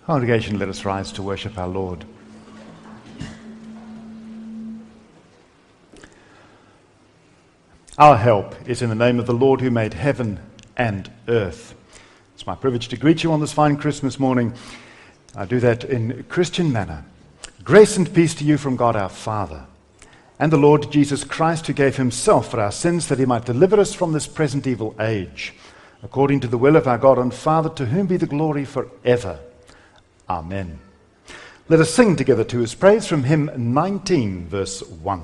Congregation, let us rise to worship our Lord. Our help is in the name of the Lord who made heaven and earth. It's my privilege to greet you on this fine Christmas morning. I do that in a Christian manner. Grace and peace to you from God our Father and the Lord Jesus Christ, who gave himself for our sins that he might deliver us from this present evil age, according to the will of our God and Father, to whom be the glory forever. Amen. Let us sing together to his praise from hymn 19, verse 1.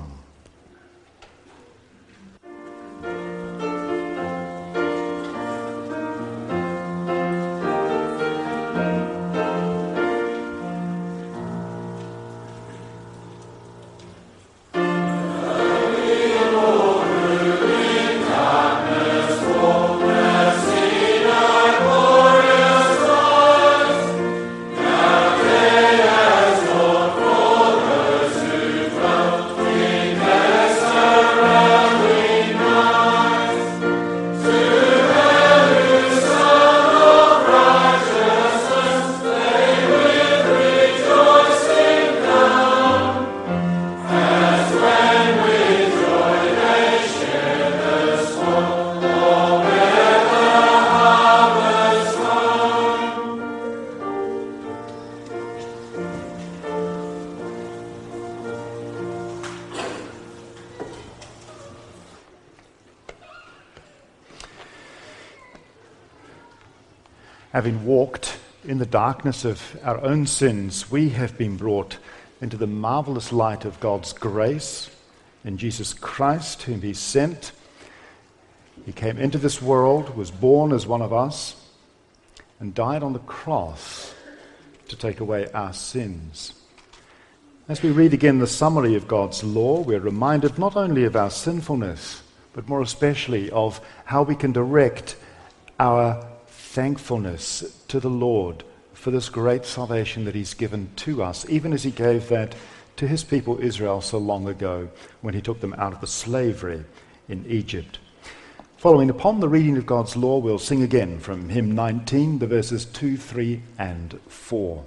Having walked in the darkness of our own sins, we have been brought into the marvelous light of God's grace in Jesus Christ, whom he sent. He came into this world, was born as one of us, and died on the cross to take away our sins. As we read again the summary of God's law, we're reminded not only of our sinfulness, but more especially of how we can direct our thankfulness to the Lord for this great salvation that he's given to us, even as he gave that to his people Israel so long ago when he took them out of the slavery in Egypt. Following upon the reading of God's law, we'll sing again from hymn 19, the verses 2, 3, and 4.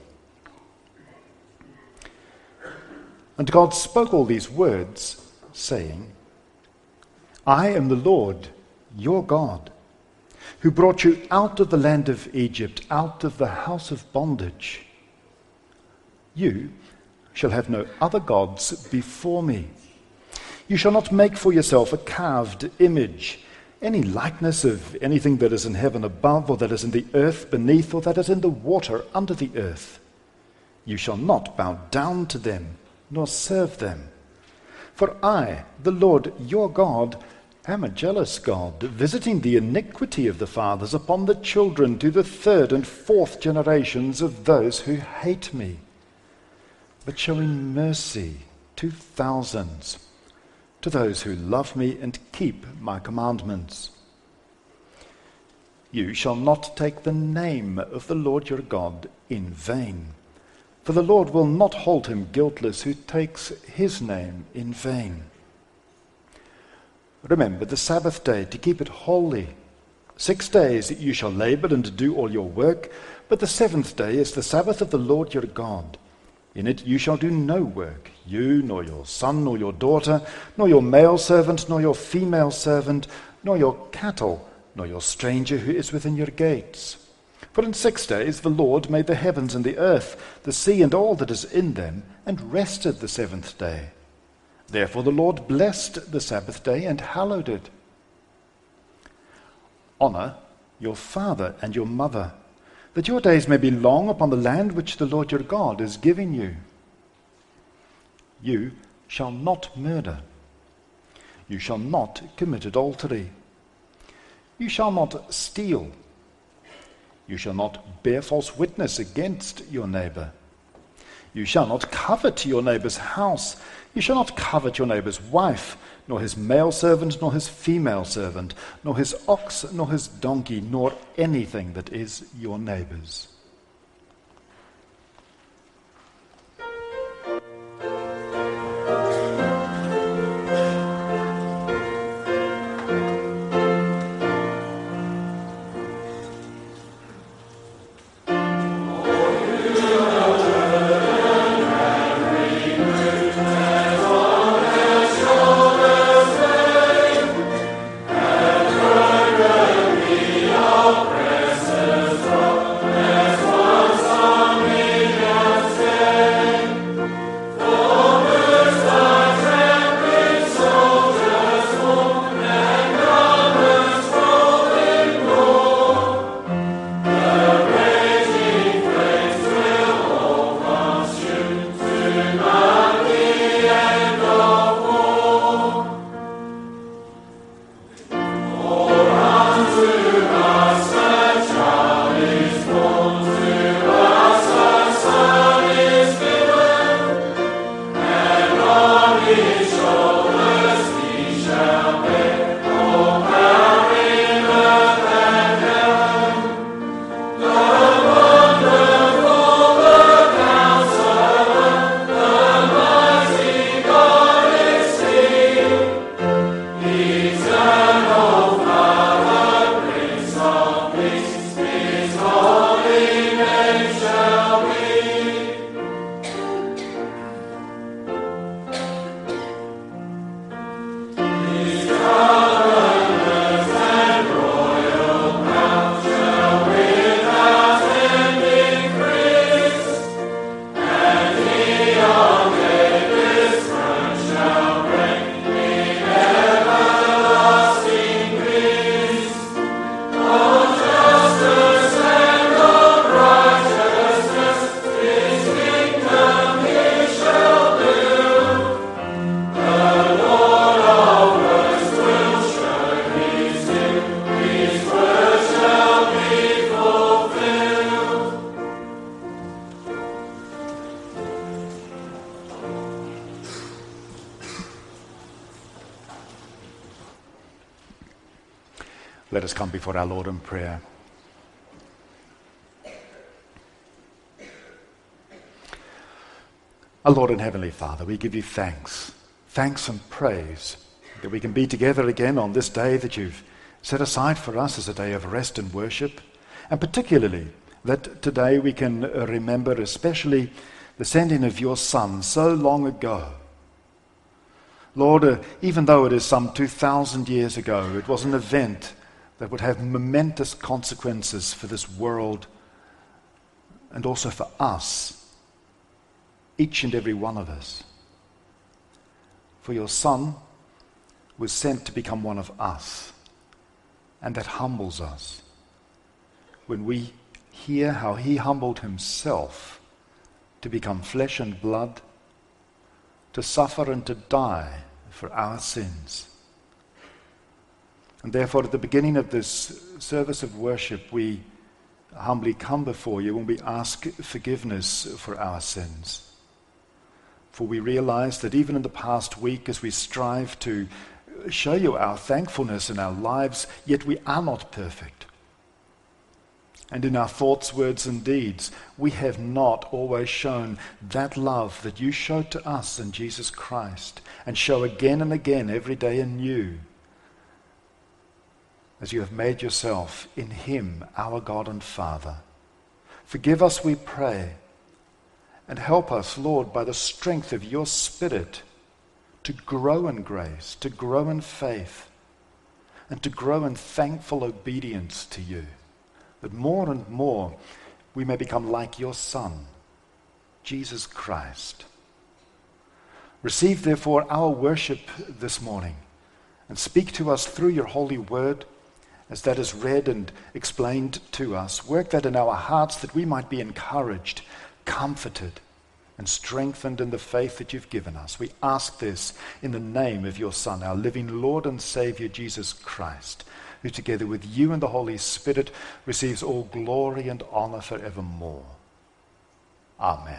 And God spoke all these words, saying, I am the Lord, your God, who brought you out of the land of Egypt, out of the house of bondage. You shall have no other gods before me. You shall not make for yourself a carved image, any likeness of anything that is in heaven above, or that is in the earth beneath, or that is in the water under the earth. You shall not bow down to them, nor serve them. For I, the Lord your God, am a jealous God, visiting the iniquity of the fathers upon the children to the third and fourth generations of those who hate me, but showing mercy to thousands, to those who love me and keep my commandments. You shall not take the name of the Lord your God in vain, for the Lord will not hold him guiltless who takes his name in vain. Remember the Sabbath day to keep it holy. 6 days you shall labor and do all your work, but the seventh day is the Sabbath of the Lord your God. In it you shall do no work, you, nor your son, nor your daughter, nor your male servant, nor your female servant, nor your cattle, nor your stranger who is within your gates. For in 6 days the Lord made the heavens and the earth, the sea and all that is in them, and rested the seventh day. Therefore the Lord blessed the Sabbath day and hallowed it. Honor your father and your mother, that your days may be long upon the land which the Lord your God is giving you. You shall not murder. You shall not commit adultery. You shall not steal. You shall not bear false witness against your neighbor. You shall not covet your neighbor's house. You shall not covet your neighbor's wife, nor his male servant, nor his female servant, nor his ox, nor his donkey, nor anything that is your neighbor's. Oh, you Let us come before our Lord in prayer. Our Lord and Heavenly Father, we give you thanks and praise that we can be together again on this day that you've set aside for us as a day of rest and worship, and particularly that today we can remember especially the sending of your Son so long ago. Lord, even though it is some 2,000 years ago, it was an event that would have momentous consequences for this world and also for us, each and every one of us. For your Son was sent to become one of us, and that humbles us. When we hear how he humbled himself to become flesh and blood, to suffer and to die for our sins. And therefore, at the beginning of this service of worship, we humbly come before you and we ask forgiveness for our sins. For we realize that even in the past week, as we strive to show you our thankfulness in our lives, yet we are not perfect. And in our thoughts, words, and deeds, we have not always shown that love that you showed to us in Jesus Christ, and show again and again every day anew, as you have made yourself in him our God and Father. Forgive us, we pray, and help us, Lord, by the strength of your Spirit, to grow in grace, to grow in faith, and to grow in thankful obedience to you, that more and more we may become like your Son, Jesus Christ. Receive, therefore, our worship this morning, and speak to us through your holy word, as that is read and explained to us. Work that in our hearts, that we might be encouraged, comforted, and strengthened in the faith that you've given us. We ask this in the name of your Son, our living Lord and Savior, Jesus Christ, who together with you and the Holy Spirit receives all glory and honor forevermore. Amen.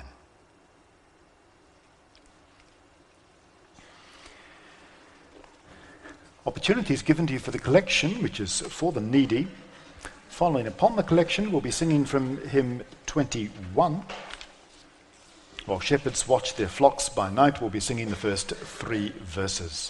Opportunity is given to you for the collection, which is for the needy. Following upon the collection, we'll be singing from hymn 21. While shepherds watch their flocks by night, we'll be singing the first 3 verses.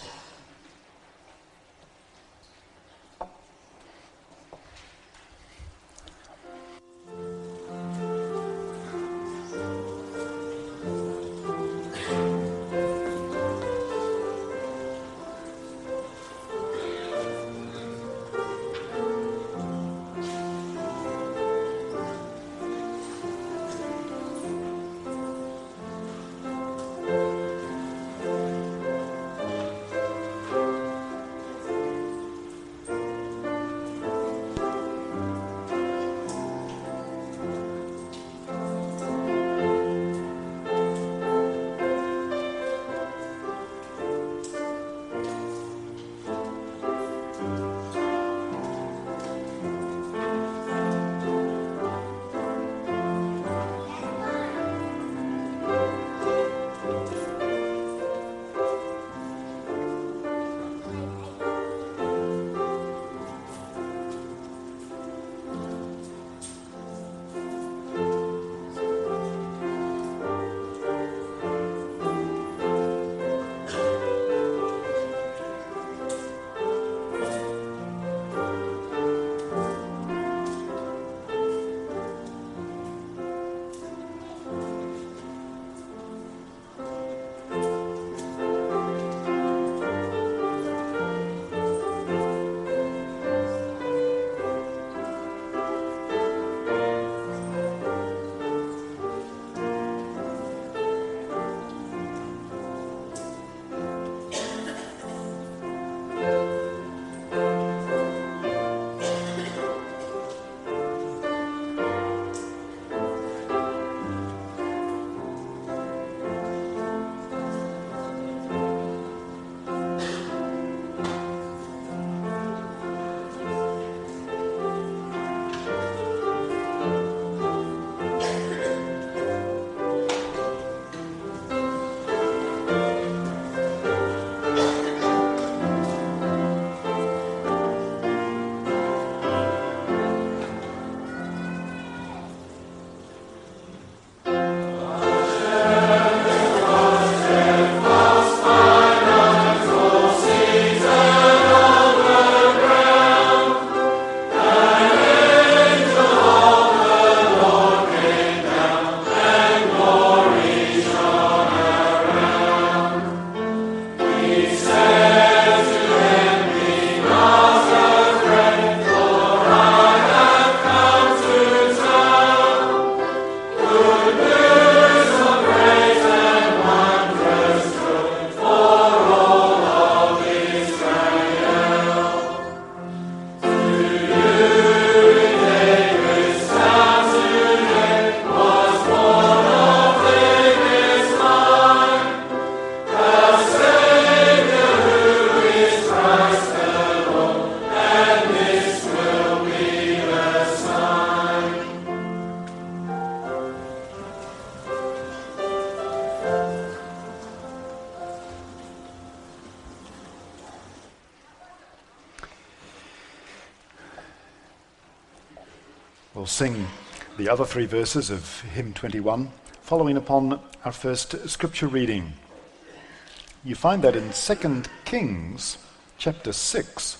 We'll sing the other three verses of hymn 21, following upon our first scripture reading. You find that in 2 Kings chapter 6.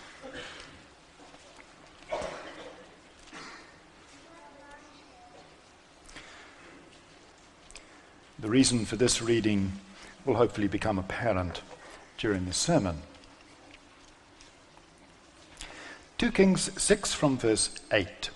The reason for this reading will hopefully become apparent during the sermon. 2 Kings 6 from verse 8.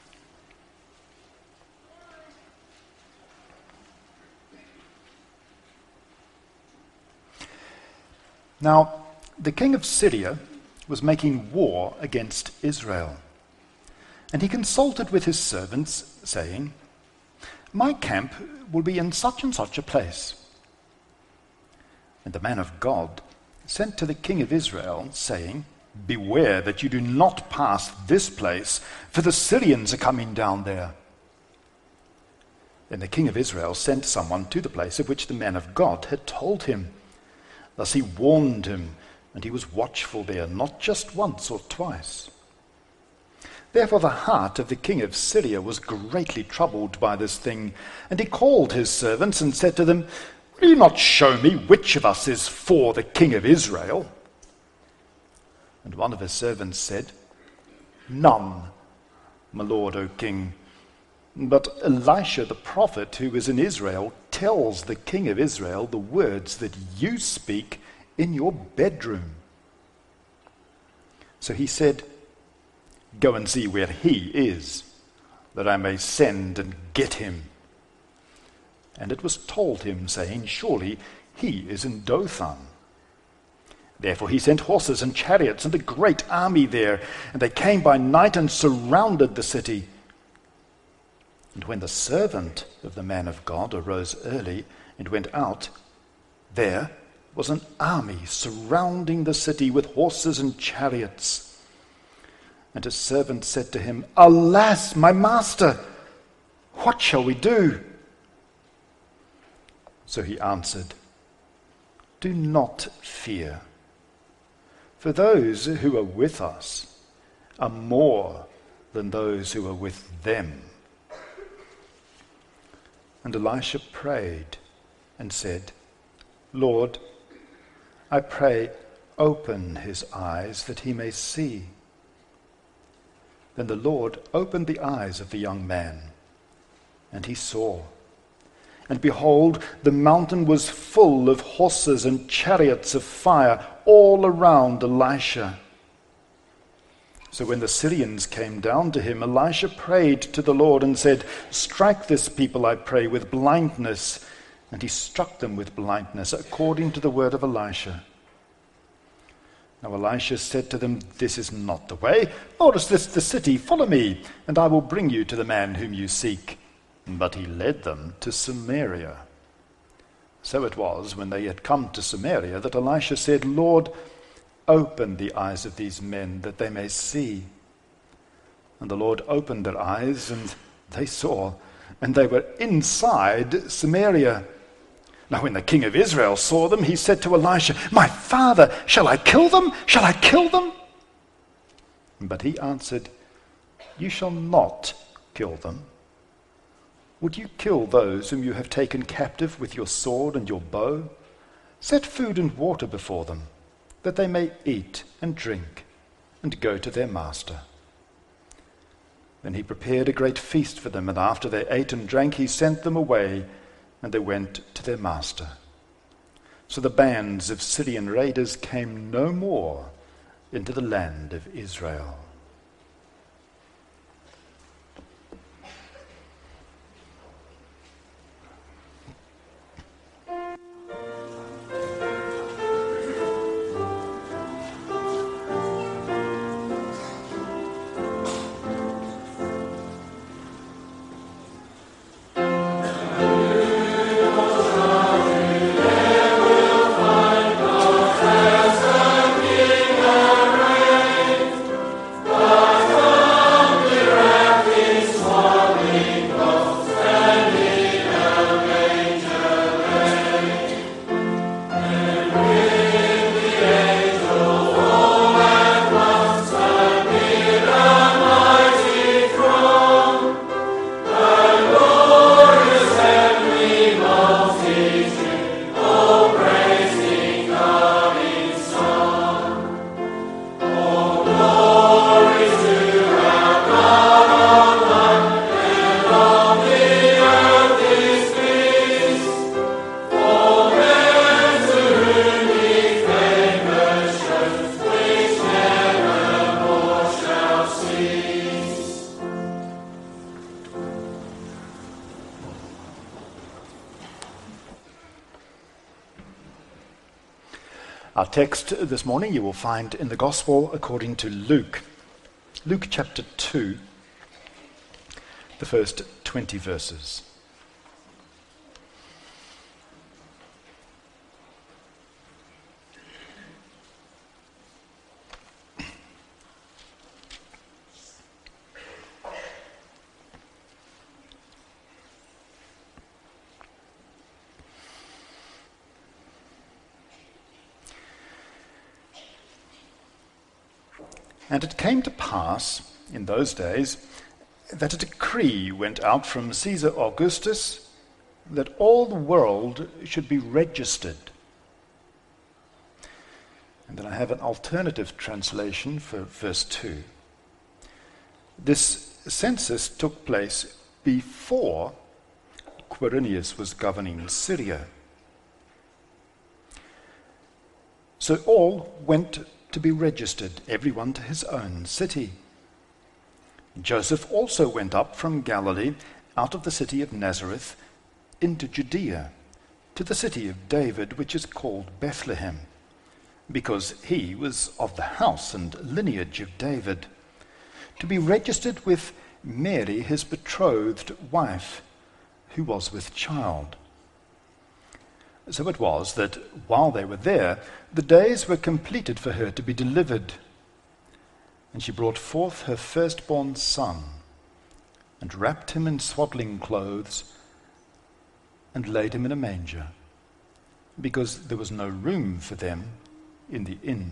Now, the king of Syria was making war against Israel, and he consulted with his servants, saying, "My camp will be in such and such a place." And the man of God sent to the king of Israel, saying, "Beware that you do not pass this place, for the Syrians are coming down there." Then the king of Israel sent someone to the place of which the man of God had told him. Thus he warned him, and he was watchful there, not just once or twice. Therefore the heart of the king of Syria was greatly troubled by this thing, and he called his servants and said to them, "Will you not show me which of us is for the king of Israel?" And one of his servants said, "None, my lord, O king. But Elisha the prophet, who is in Israel, tells the king of Israel the words that you speak in your bedroom." So he said, "Go and see where he is, that I may send and get him." And it was told him, saying, "Surely he is in Dothan." Therefore he sent horses and chariots and a great army there, and they came by night and surrounded the city. And when the servant of the man of God arose early and went out, there was an army surrounding the city with horses and chariots. And his servant said to him, "Alas, my master, what shall we do?" So he answered, "Do not fear, for those who are with us are more than those who are with them." And Elisha prayed and said, "Lord, I pray, open his eyes that he may see." Then the Lord opened the eyes of the young man, and he saw. And behold, the mountain was full of horses and chariots of fire all around Elisha. So when the Syrians came down to him, Elisha prayed to the Lord and said, "Strike this people, I pray, with blindness." And he struck them with blindness, according to the word of Elisha. Now Elisha said to them, "This is not the way, nor is this the city. Follow me, and I will bring you to the man whom you seek." But he led them to Samaria. So it was, when they had come to Samaria, that Elisha said, "Lord, open the eyes of these men, that they may see." And the Lord opened their eyes, and they saw, and they were inside Samaria. Now when the king of Israel saw them, he said to Elisha, "My father, shall I kill them? Shall I kill them?" But he answered, "You shall not kill them. Would you kill those whom you have taken captive with your sword and your bow? Set food and water before them, that they may eat and drink and go to their master." Then he prepared a great feast for them, and after they ate and drank, he sent them away, and they went to their master. So the bands of Syrian raiders came no more into the land of Israel. Our text this morning you will find in the Gospel according to Luke. Luke chapter 2, the first 20 verses. And it came to pass in those days that a decree went out from Caesar Augustus that all the world should be registered. And then I have an alternative translation for verse 2. This census took place before Quirinius was governing Syria. So all went to be registered, everyone to his own city. Joseph also went up from Galilee, out of the city of Nazareth, into Judea, to the city of David, which is called Bethlehem, because he was of the house and lineage of David, to be registered with Mary, his betrothed wife, who was with child. So it was that while they were there, the days were completed for her to be delivered. And she brought forth her firstborn son, and wrapped him in swaddling clothes, and laid him in a manger, because there was no room for them in the inn.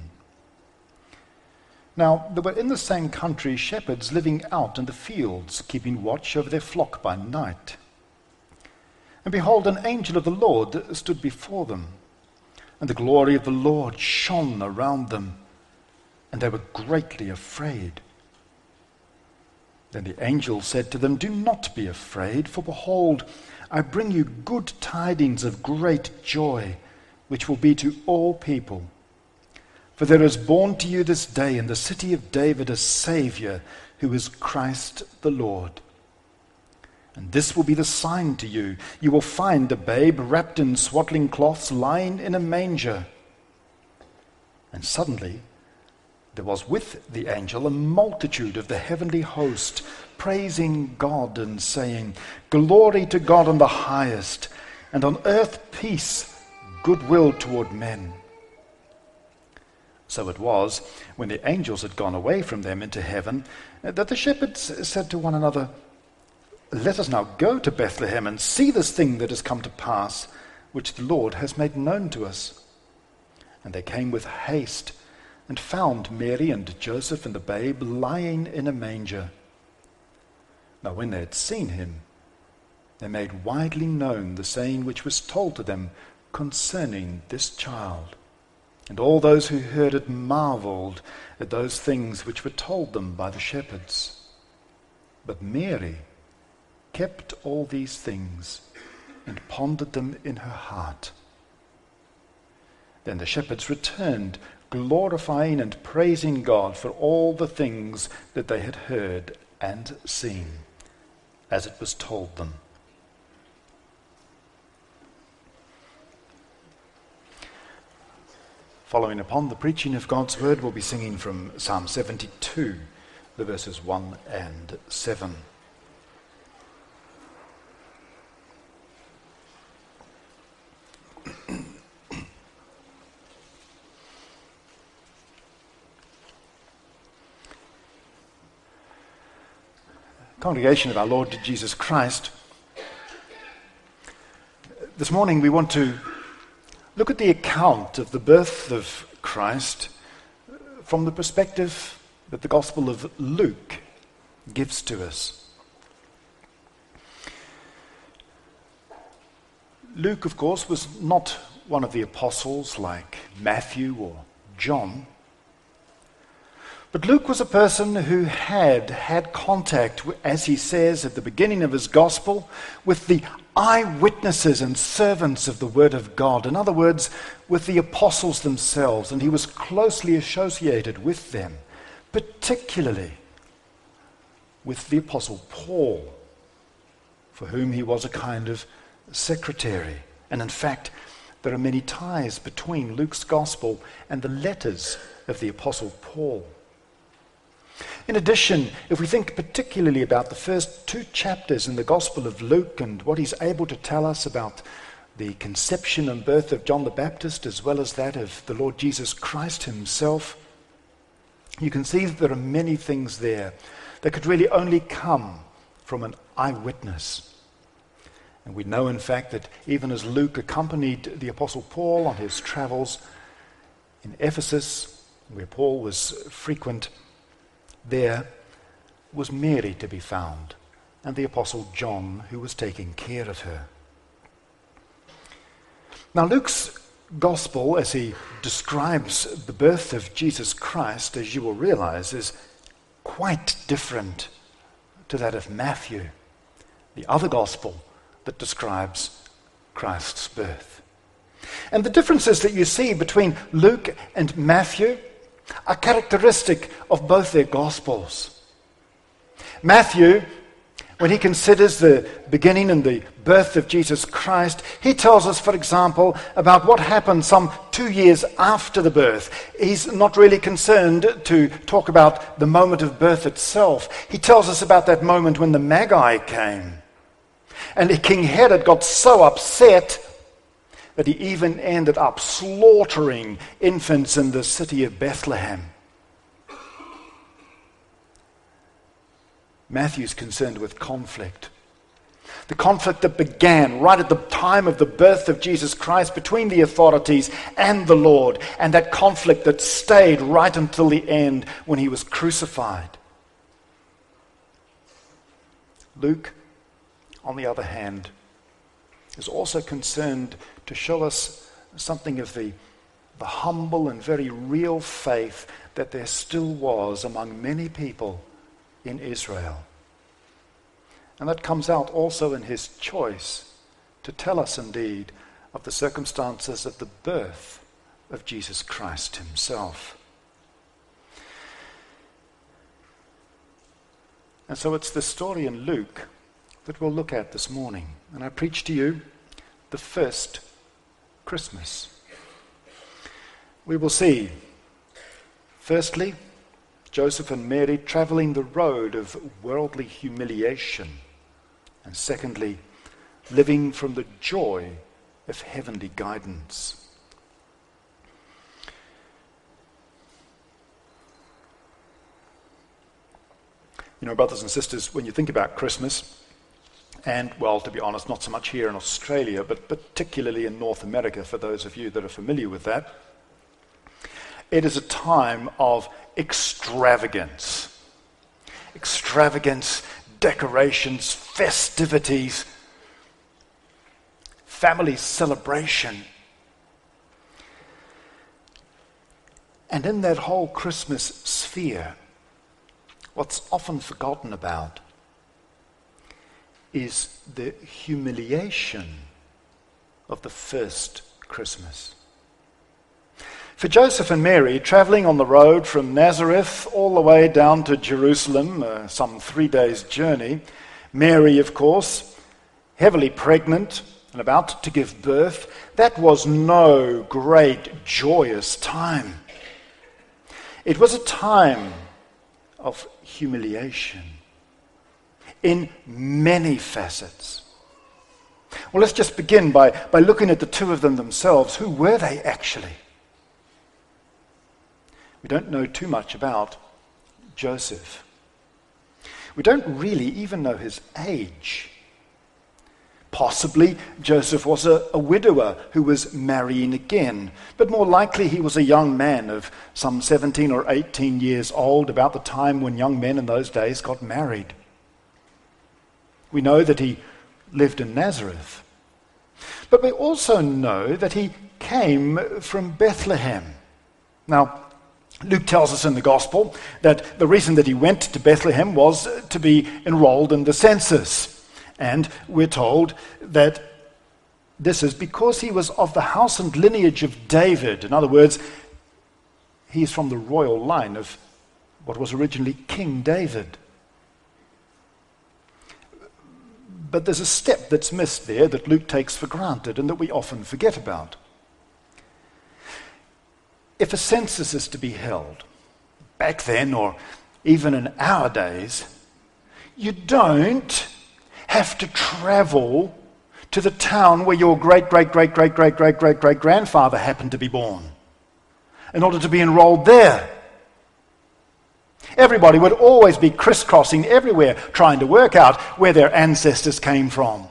Now there were in the same country shepherds living out in the fields, keeping watch over their flock by night. And behold, an angel of the Lord stood before them, and the glory of the Lord shone around them, and they were greatly afraid. Then the angel said to them, "Do not be afraid, for behold, I bring you good tidings of great joy, which will be to all people. For there is born to you this day in the city of David a Saviour, who is Christ the Lord. And this will be the sign to you. You will find a babe wrapped in swaddling cloths, lying in a manger." And suddenly there was with the angel a multitude of the heavenly host, praising God and saying, "Glory to God in the highest, and on earth peace, goodwill toward men." So it was, when the angels had gone away from them into heaven, that the shepherds said to one another, "Let us now go to Bethlehem and see this thing that has come to pass, which the Lord has made known to us." And they came with haste and found Mary and Joseph and the babe lying in a manger. Now when they had seen him, they made widely known the saying which was told to them concerning this child. And all those who heard it marveled at those things which were told them by the shepherds. But Mary kept all these things and pondered them in her heart. Then the shepherds returned, glorifying and praising God for all the things that they had heard and seen, as it was told them. Following upon the preaching of God's word, we'll be singing from Psalm 72, the verses 1 and 7. Congregation of our Lord Jesus Christ, this morning we want to look at the account of the birth of Christ from the perspective that the Gospel of Luke gives to us. Luke, of course, was not one of the apostles like Matthew or John. But Luke was a person who had contact, as he says at the beginning of his gospel, with the eyewitnesses and servants of the Word of God. In other words, with the apostles themselves, and he was closely associated with them, particularly with the apostle Paul, for whom he was a kind of secretary. And in fact, there are many ties between Luke's gospel and the letters of the Apostle Paul. In addition, if we think particularly about the first 2 chapters in the Gospel of Luke and what he's able to tell us about the conception and birth of John the Baptist as well as that of the Lord Jesus Christ himself, you can see that there are many things there that could really only come from an eyewitness. And we know, in fact, that even as Luke accompanied the Apostle Paul on his travels in Ephesus, where Paul was frequent, there was Mary to be found, and the Apostle John, who was taking care of her. Now, Luke's gospel, as he describes the birth of Jesus Christ, as you will realize, is quite different to that of Matthew, the other gospel that describes Christ's birth. And the differences that you see between Luke and Matthew are characteristic of both their gospels. Matthew, when he considers the beginning and the birth of Jesus Christ, he tells us, for example, about what happened some 2 years after the birth. He's not really concerned to talk about the moment of birth itself. He tells us about that moment when the Magi came. And King Herod got so upset that he even ended up slaughtering infants in the city of Bethlehem. Matthew's concerned with conflict. The conflict that began right at the time of the birth of Jesus Christ between the authorities and the Lord, and that conflict that stayed right until the end when he was crucified. Luke, on the other hand, is also concerned to show us something of the humble and very real faith that there still was among many people in Israel. And that comes out also in his choice to tell us indeed of the circumstances of the birth of Jesus Christ himself. And so it's the story in Luke that we'll look at this morning. And I preach to you the first Christmas. We will see, firstly, Joseph and Mary traveling the road of worldly humiliation. And secondly, living from the joy of heavenly guidance. You know, brothers and sisters, when you think about Christmas, and, well, to be honest, not so much here in Australia, but particularly in North America, for those of you that are familiar with that, it is a time of extravagance. Extravagance, decorations, festivities, family celebration. And in that whole Christmas sphere, what's often forgotten about is the humiliation of the first Christmas. For Joseph and Mary, traveling on the road from Nazareth all the way down to Jerusalem, some 3 days' journey, Mary, of course, heavily pregnant and about to give birth, that was no great joyous time. It was a time of humiliation in many facets. Well, let's just begin by looking at the two of them themselves. Who were they actually? We don't know too much about Joseph. We don't really even know his age. Possibly Joseph was a widower who was marrying again, but more likely he was a young man of some 17 or 18 years old, about the time when young men in those days got married. We know that he lived in Nazareth, but we also know that he came from Bethlehem. Now, Luke tells us in the Gospel that the reason that he went to Bethlehem was to be enrolled in the census. And we're told that this is because he was of the house and lineage of David. In other words, he is from the royal line of what was originally King David. But there's a step that's missed there that Luke takes for granted and that we often forget about. if a census is to be held, back then or even in our days, you don't have to travel to the town where your great-great-great-great-great-great-great-great-grandfather happened to be born in order to be enrolled there. Everybody would always be crisscrossing everywhere trying to work out where their ancestors came from.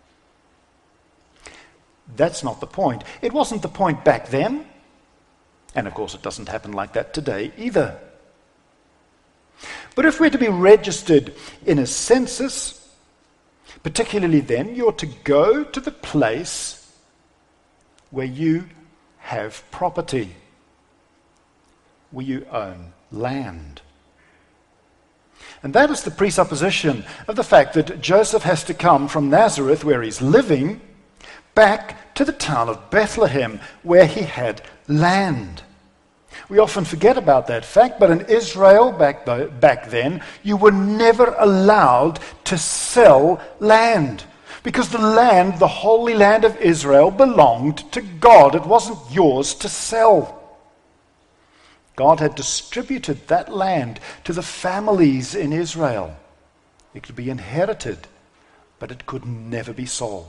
That's not the point. It wasn't the point back then. And of course it doesn't happen like that today either. But if we're to be registered in a census, particularly then, you're to go to the place where you have property, where you own land. And that is the presupposition of the fact that Joseph has to come from Nazareth, where he's living, back to the town of Bethlehem, where he had land. We often forget about that fact, but in Israel back then, you were never allowed to sell land, because the land, the Holy Land of Israel, belonged to God. It wasn't yours to sell. God had distributed that land to the families in Israel. It could be inherited, but it could never be sold.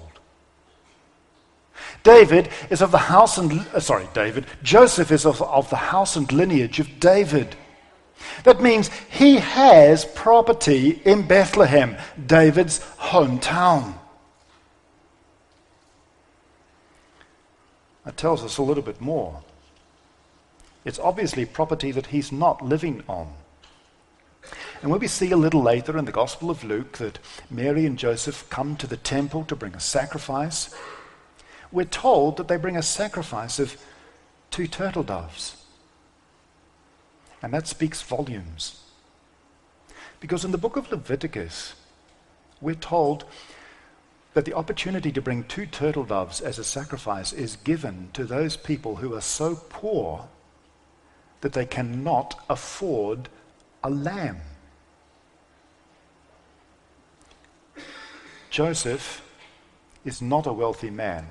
Joseph is of the house and lineage of David. That means he has property in Bethlehem, David's hometown. That tells us a little bit more. It's obviously property that he's not living on. And when we see a little later in the Gospel of Luke that Mary and Joseph come to the temple to bring a sacrifice, we're told that they bring a sacrifice of 2 turtle doves. And that speaks volumes. Because in the book of Leviticus, we're told that the opportunity to bring 2 turtle doves as a sacrifice is given to those people who are so poor that they cannot afford a lamb. Joseph is not a wealthy man.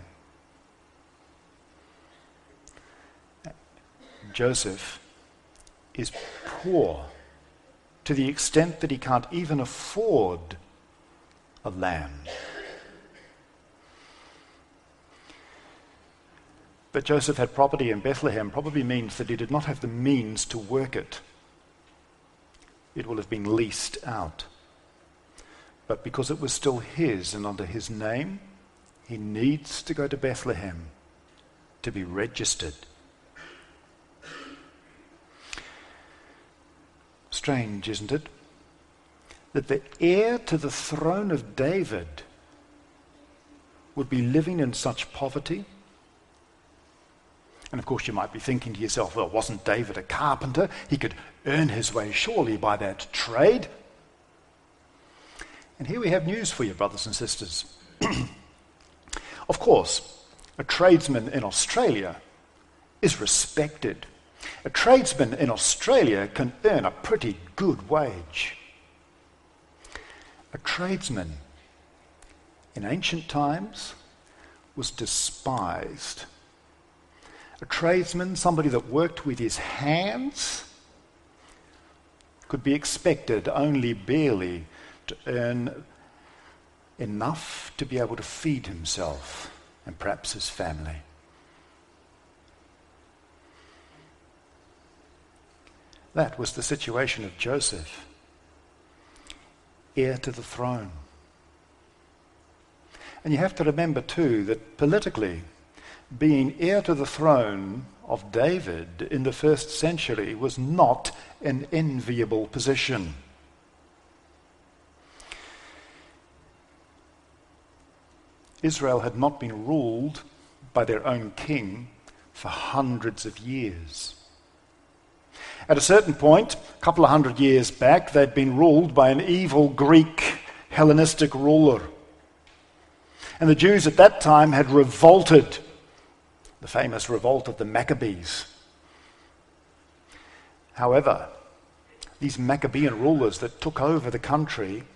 Joseph is poor to the extent that he can't even afford a lamb. That Joseph had property in Bethlehem probably means that he did not have the means to work it. It will have been leased out. But because it was still his and under his name, he needs to go to Bethlehem to be registered. Strange, isn't it? That the heir to the throne of David would be living in such poverty. And of course you might be thinking to yourself, well, wasn't David a carpenter? He could earn his way surely by that trade. And here we have news for you, brothers and sisters. Of course, a tradesman in Australia is respected. A tradesman in Australia can earn a pretty good wage. A tradesman in ancient times was despised. A tradesman, somebody that worked with his hands, could be expected only barely to earn enough to be able to feed himself and perhaps his family. That was the situation of Joseph, heir to the throne. And you have to remember too that politically, being heir to the throne of David in the first century was not an enviable position. Israel had not been ruled by their own king for hundreds of years. At a certain point, a couple of hundred years back, they'd been ruled by an evil Greek Hellenistic ruler. And the Jews at that time had revolted, the famous revolt of the Maccabees. However, these Maccabean rulers that took over the country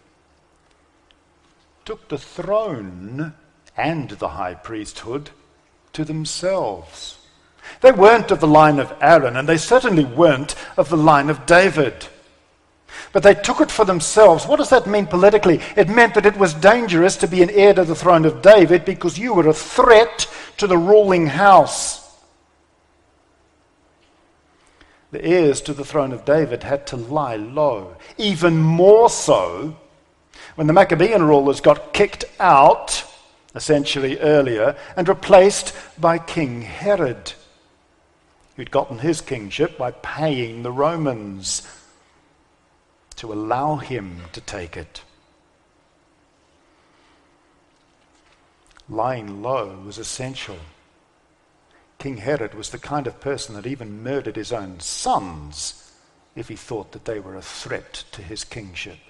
took the throne and the high priesthood to themselves. They weren't of the line of Aaron, and they certainly weren't of the line of David. But they took it for themselves. What does that mean politically? It meant that it was dangerous to be an heir to the throne of David because you were a threat to the ruling house. The heirs to the throne of David had to lie low. Even more so when the Maccabean rulers got kicked out a century earlier and replaced by King Herod, who'd gotten his kingship by paying the Romans to allow him to take it. Lying low was essential. King Herod was the kind of person that even murdered his own sons if he thought that they were a threat to his kingship.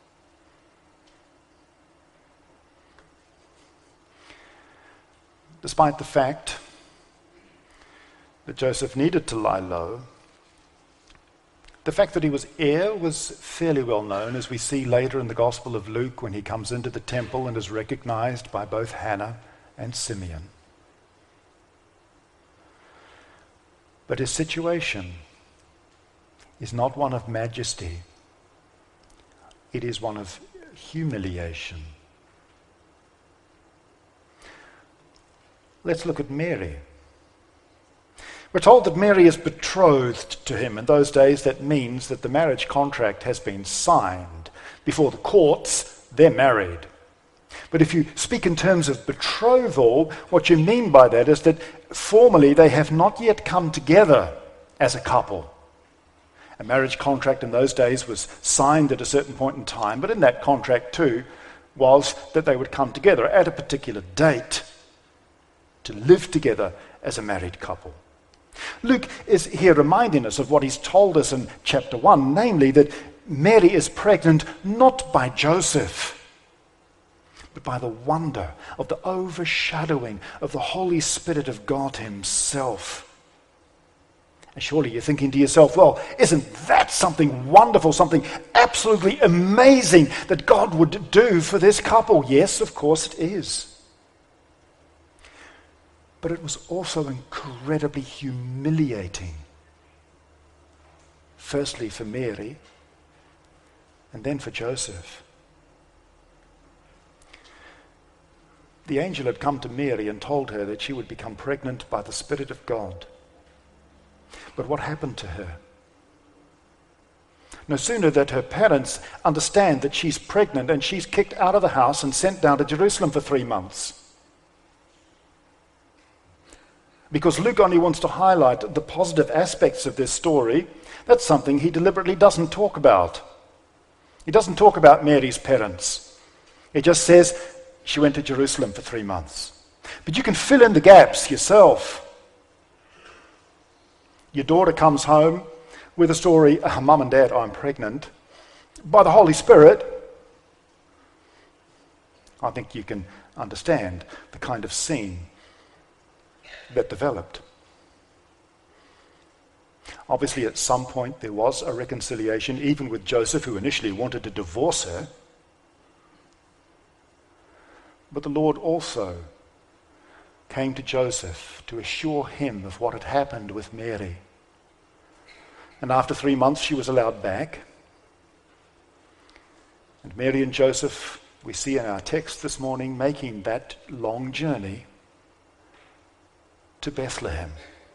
Despite the fact that Joseph needed to lie low, the fact that he was heir was fairly well known, as we see later in the Gospel of Luke when he comes into the temple and is recognized by both Hannah and Simeon. But his situation is not one of majesty. It is one of humiliation. Let's look at Mary. We're told that Mary is betrothed to him. In those days, that means that the marriage contract has been signed. Before the courts, they're married. But if you speak in terms of betrothal, what you mean by that is that formally they have not yet come together as a couple. A marriage contract in those days was signed at a certain point in time, but in that contract too was that they would come together at a particular date to live together as a married couple. Luke is here reminding us of what he's told us in chapter 1, namely that Mary is pregnant not by Joseph, but by the wonder of the overshadowing of the Holy Spirit of God himself. And surely you're thinking to yourself, well, isn't that something wonderful, something absolutely amazing that God would do for this couple? Yes, of course it is. But it was also incredibly humiliating. Firstly for Mary, and then for Joseph. The angel had come to Mary and told her that she would become pregnant by the Spirit of God. But what happened to her? No sooner that her parents understand that she's pregnant and she's kicked out of the house and sent down to Jerusalem for 3 months. Because Luke only wants to highlight the positive aspects of this story, that's something he deliberately doesn't talk about. He doesn't talk about Mary's parents. He just says she went to Jerusalem for 3 months. But you can fill in the gaps yourself. Your daughter comes home with a story, Mum and Dad, I'm pregnant. By the Holy Spirit, I think you can understand the kind of scene that developed. Obviously, at some point there was a reconciliation, even with Joseph, who initially wanted to divorce her. But the Lord also came to Joseph to assure him of what had happened with Mary. And after 3 months, she was allowed back. And Mary and Joseph, we see in our text this morning, making that long journey to Bethlehem.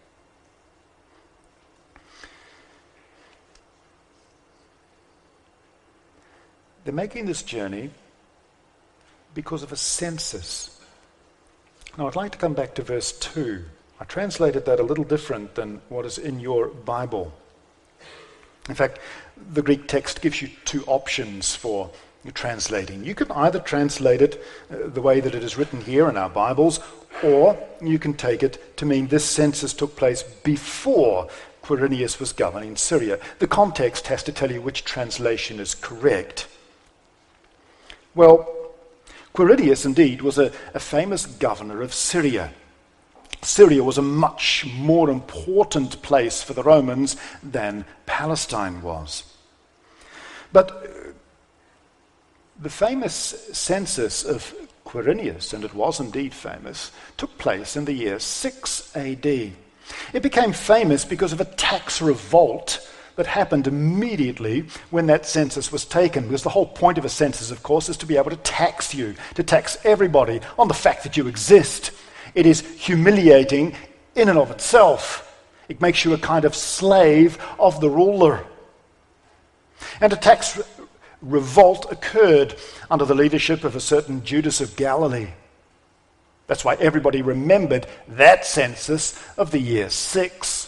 They're making this journey because of a census. Now I'd like to come back to verse 2. I translated that a little different than what is in your Bible. In fact, the Greek text gives you 2 options for translating. You can either translate it the way that it is written here in our Bibles, or you can take it to mean this census took place before Quirinius was governing Syria. The context has to tell you which translation is correct. Well, Quirinius indeed was a famous governor of Syria. Syria was a much more important place for the Romans than Palestine was. But the famous census of Quirinius, and it was indeed famous, took place in the year 6 AD. It became famous because of a tax revolt that happened immediately when that census was taken. Because the whole point of a census, of course, is to be able to tax you, to tax everybody on the fact that you exist. It is humiliating in and of itself. It makes you a kind of slave of the ruler. And a tax revolt occurred under the leadership of a certain Judas of Galilee. That's why everybody remembered that census of the year 6.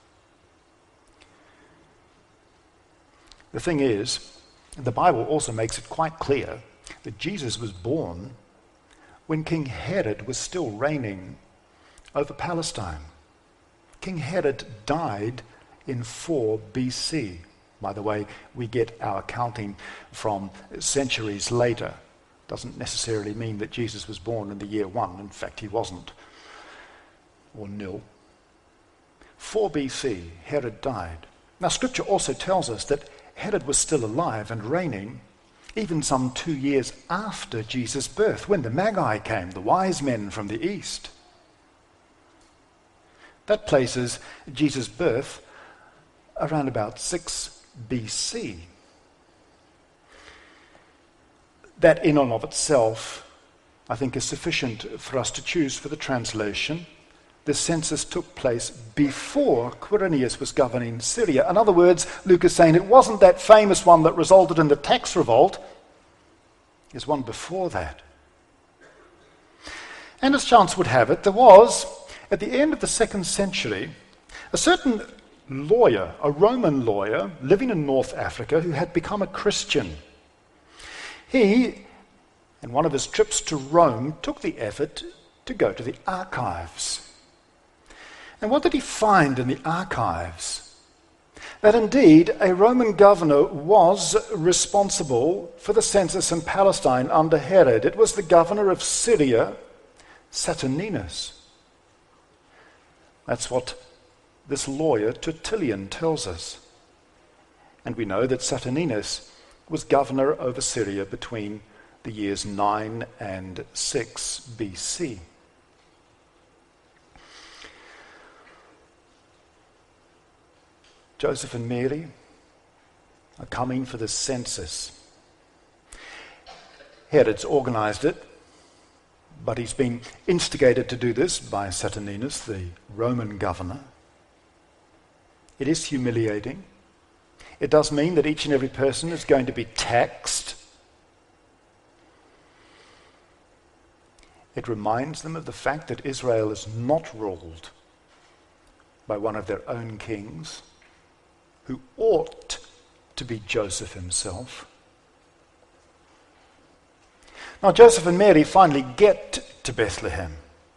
The thing is, the Bible also makes it quite clear that Jesus was born when King Herod was still reigning over Palestine. King Herod died in 4 BC. By the way, we get our counting from centuries later. Doesn't necessarily mean that Jesus was born in the year 1. In fact, he wasn't. Or nil. 4 BC, Herod died. Now, Scripture also tells us that Herod was still alive and reigning even some 2 years after Jesus' birth, when the Magi came, the wise men from the east. That places Jesus' birth around about 6 BC. That in and of itself, I think, is sufficient for us to choose for the translation. The census took place before Quirinius was governing Syria. In other words, Luke is saying it wasn't that famous one that resulted in the tax revolt. There's one before that. And as chance would have it, there was, at the end of the 2nd century, a certain lawyer, a Roman lawyer, living in North Africa who had become a Christian. He, in one of his trips to Rome, took the effort to go to the archives. And what did he find in the archives? That indeed a Roman governor was responsible for the census in Palestine under Herod. It was the governor of Syria, Saturninus. That's what this lawyer Tertullian tells us. And we know that Saturninus was governor over Syria between the years 9 and 6 BC. Joseph and Mary are coming for the census. Herod's organized it, but he's been instigated to do this by Saturninus, the Roman governor. It is humiliating. It does mean that each and every person is going to be taxed. It reminds them of the fact that Israel is not ruled by one of their own kings, who ought to be Joseph himself. Now, Joseph and Mary finally get to Bethlehem.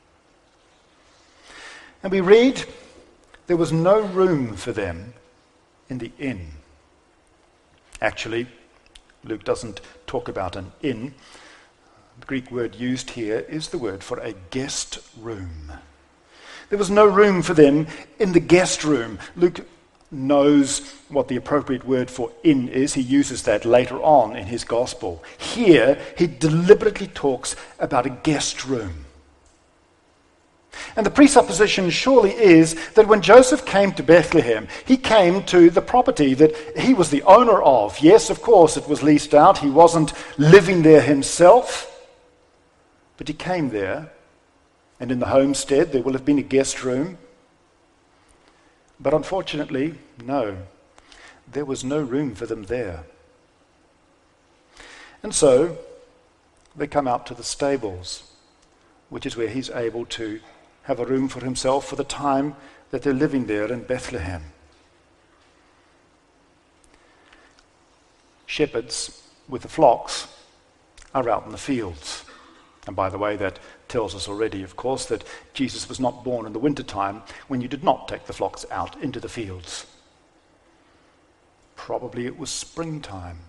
And we read, there was no room for them in the inn. Actually, Luke doesn't talk about an inn. The Greek word used here is the word for a guest room. There was no room for them in the guest room. Luke knows what the appropriate word for inn is. He uses that later on in his gospel. Here, he deliberately talks about a guest room. And the presupposition surely is that when Joseph came to Bethlehem, he came to the property that he was the owner of. Yes, of course, it was leased out. He wasn't living there himself, but he came there, and in the homestead there will have been a guest room. But unfortunately, no, there was no room for them there. And so they come out to the stables, which is where he's able to have a room for himself for the time that they're living there in Bethlehem. Shepherds with the flocks are out in the fields. And by the way, that tells us already, of course, that Jesus was not born in the wintertime when you did not take the flocks out into the fields. Probably it was springtime.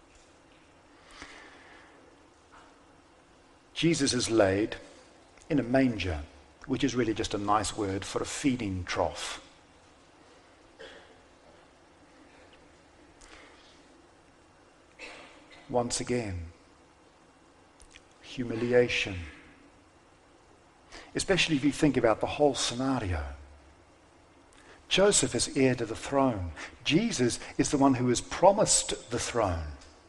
Jesus is laid in a manger, which is really just a nice word for a feeding trough. Once again, humiliation. Especially if you think about the whole scenario. Joseph is heir to the throne. Jesus is the one who is promised the throne.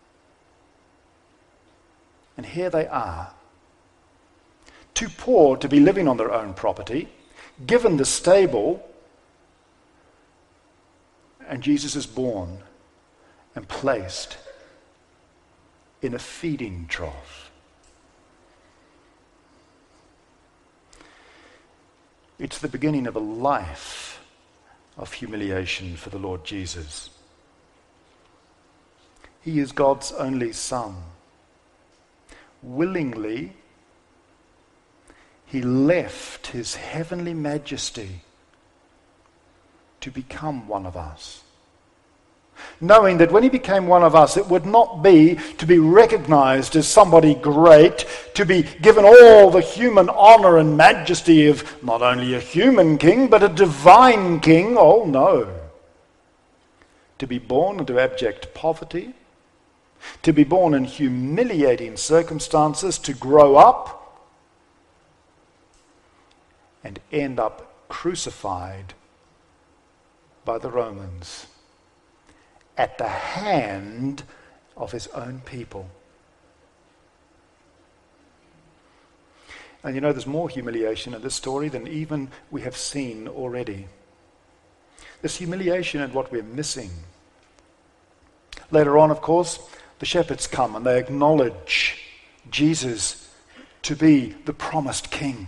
And here they are, too poor to be living on their own property, given the stable, and Jesus is born and placed in a feeding trough. It's the beginning of a life of humiliation for the Lord Jesus. He is God's only Son. Willingly, he left his heavenly majesty to become one of us. Knowing that when he became one of us, it would not be to be recognized as somebody great, to be given all the human honor and majesty of not only a human king, but a divine king. Oh no. To be born into abject poverty, to be born in humiliating circumstances, to grow up and end up crucified by the Romans at the hand of his own people. And you know, there's more humiliation in this story than even we have seen already. There's humiliation in what we're missing. Later on, of course, the shepherds come and they acknowledge Jesus to be the promised king.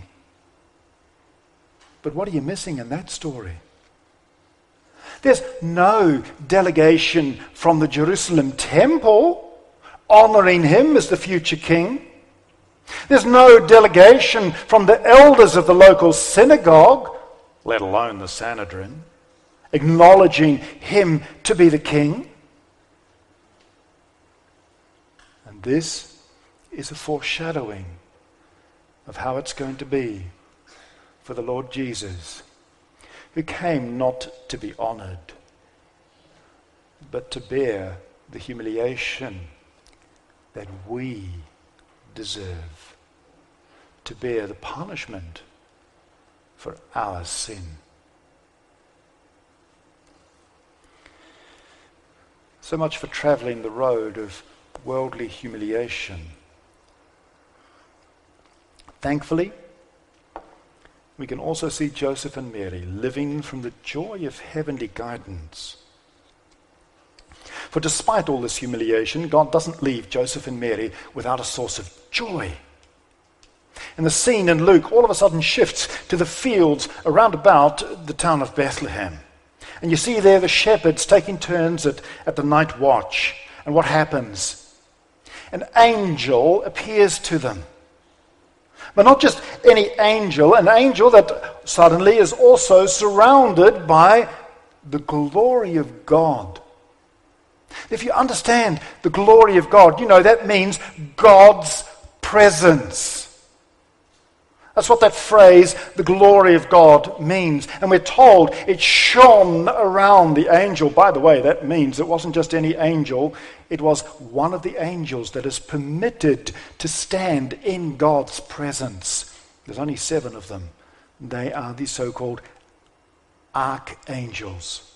But what are you missing in that story? There's no delegation from the Jerusalem temple honoring him as the future king. There's no delegation from the elders of the local synagogue, let alone the Sanhedrin, acknowledging him to be the king. And this is a foreshadowing of how it's going to be for the Lord Jesus, who came not to be honored, but to bear the humiliation that we deserve, to bear the punishment for our sin. So much for traveling the road of worldly humiliation. Thankfully, we can also see Joseph and Mary living from the joy of heavenly guidance. For despite all this humiliation, God doesn't leave Joseph and Mary without a source of joy. And the scene in Luke all of a sudden shifts to the fields around about the town of Bethlehem. And you see there the shepherds taking turns at the night watch. And what happens? An angel appears to them. But not just any angel, an angel that suddenly is also surrounded by the glory of God. If you understand the glory of God, you know that means God's presence. That's what that phrase, the glory of God, means. And we're told it shone around the angel. By the way, that means it wasn't just any angel. It was one of the angels that is permitted to stand in God's presence. There's only 7 of them. They are the so-called archangels.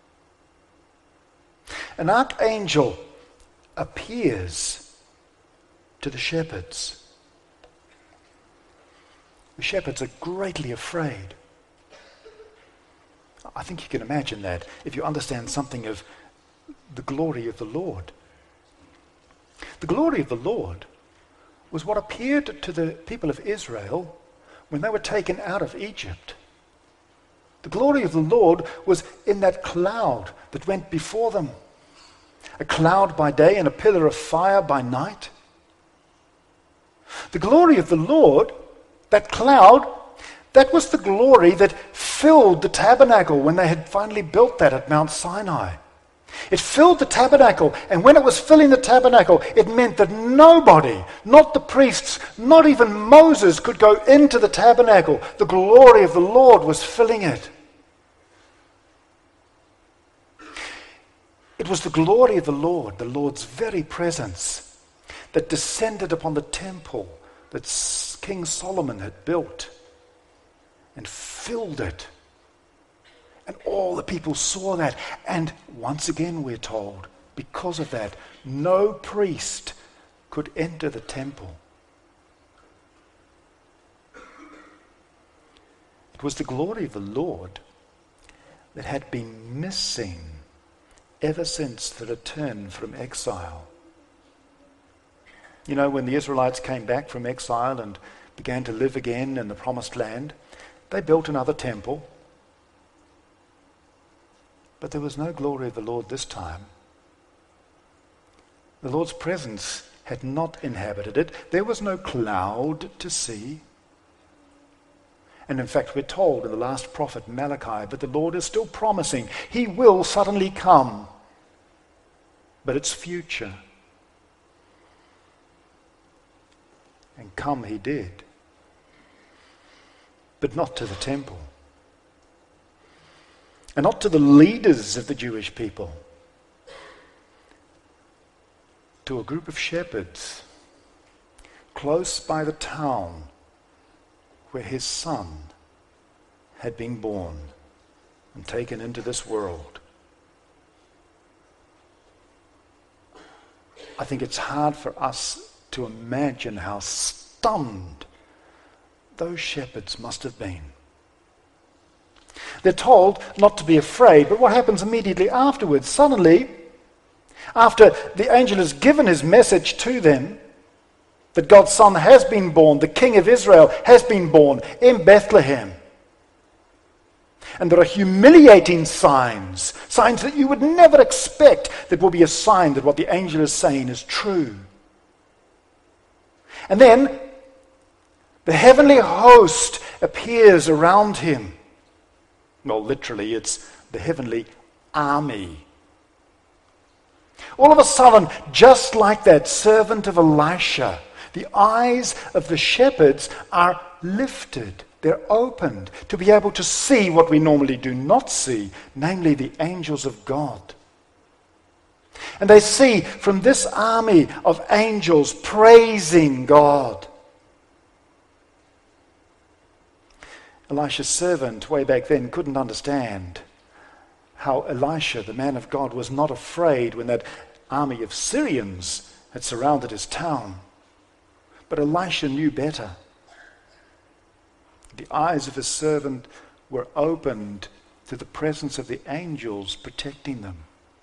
An archangel appears to the shepherds. The shepherds are greatly afraid. I think you can imagine that if you understand something of the glory of the Lord. The glory of the Lord was what appeared to the people of Israel when they were taken out of Egypt. The glory of the Lord was in that cloud that went before them. A cloud by day and a pillar of fire by night. The glory of the Lord, that cloud, that was the glory that filled the tabernacle when they had finally built that at Mount Sinai. It filled the tabernacle, and when it was filling the tabernacle, it meant that nobody, not the priests, not even Moses, could go into the tabernacle. The glory of the Lord was filling it. It was the glory of the Lord's very presence, that descended upon the temple that King Solomon had built and filled it And all the people saw that. And once again we're told, because of that, no priest could enter the temple. It was the glory of the Lord that had been missing ever since the return from exile. You know, when the Israelites came back from exile and began to live again in the promised land, they built another temple. But there was no glory of the Lord this time. The Lord's presence had not inhabited it. There was no cloud to see. And in fact, we're told in the last prophet Malachi that the Lord is still promising he will suddenly come. But it's future. And come he did. But not to the temple. And not to the leaders of the Jewish people. To a group of shepherds close by the town where his son had been born and taken into this world. I think it's hard for us to imagine how stunned those shepherds must have been. They're told not to be afraid, but what happens immediately afterwards? Suddenly, after the angel has given his message to them, that God's Son has been born, the King of Israel has been born in Bethlehem. And there are humiliating signs that you would never expect that will be a sign that what the angel is saying is true. And then the heavenly host appears around him. Well, literally, it's the heavenly army. All of a sudden, just like that servant of Elisha, the eyes of the shepherds are lifted. They're opened to be able to see what we normally do not see, namely the angels of God. And they see from this army of angels praising God. Elisha's servant, way back then, couldn't understand how Elisha, the man of God, was not afraid when that army of Syrians had surrounded his town. But Elisha knew better. The eyes of his servant were opened to the presence of the angels protecting them.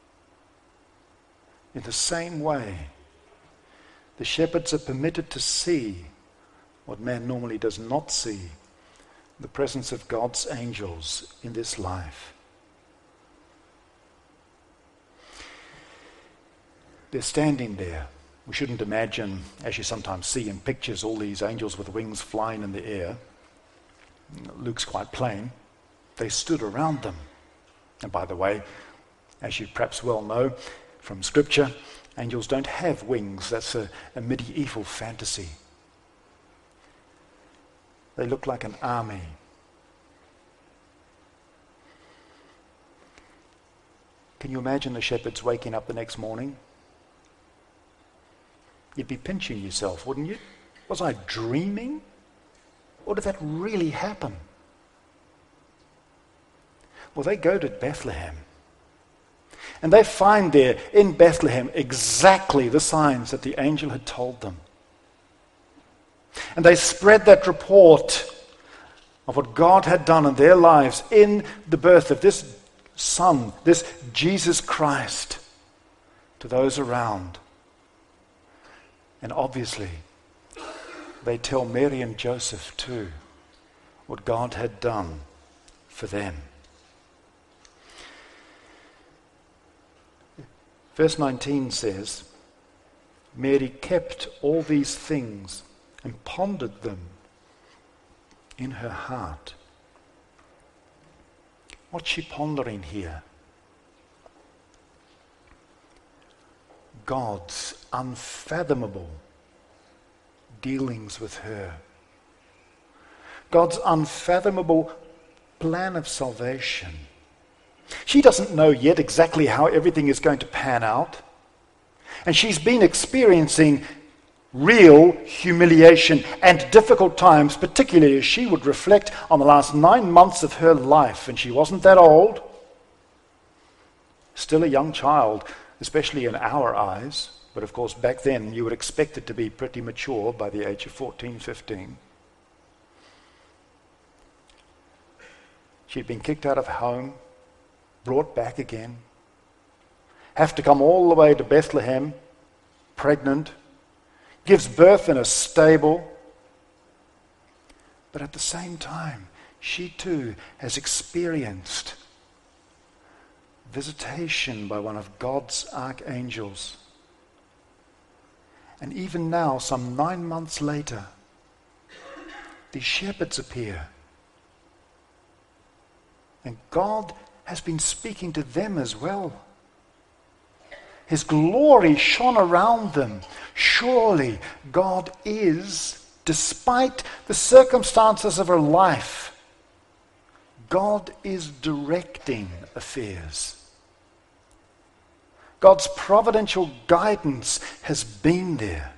In the same way, the shepherds are permitted to see what man normally does not see, the presence of God's angels in this life. They're standing there. We shouldn't imagine, as you sometimes see in pictures, all these angels with wings flying in the air. Luke's quite plain. They stood around them. And by the way, as you perhaps well know from Scripture, angels don't have wings. That's a medieval fantasy. They look like an army. Can you imagine the shepherds waking up the next morning? You'd be pinching yourself, wouldn't you? Was I dreaming? Or did that really happen? Well, they go to Bethlehem. And they find there in Bethlehem exactly the signs that the angel had told them. And they spread that report of what God had done in their lives in the birth of this Son, this Jesus Christ, to those around. And obviously, they tell Mary and Joseph too what God had done for them. Verse 19 says, Mary kept all these things and pondered them in her heart. What's she pondering here? God's unfathomable dealings with her. God's unfathomable plan of salvation. She doesn't know yet exactly how everything is going to pan out. And she's been experiencing real humiliation and difficult times, particularly as she would reflect on the last 9 months of her life, and she wasn't that old, still a young child, especially in our eyes, but of course back then you would expect it to be pretty mature by the age of 14, 15. She'd been kicked out of home, brought back again, have to come all the way to Bethlehem, pregnant, gives birth in a stable. But at the same time, she too has experienced visitation by one of God's archangels. And even now, some 9 months later, these shepherds appear. And God has been speaking to them as well. His glory shone around them. Surely God is, despite the circumstances of her life, God is directing affairs. God's providential guidance has been there.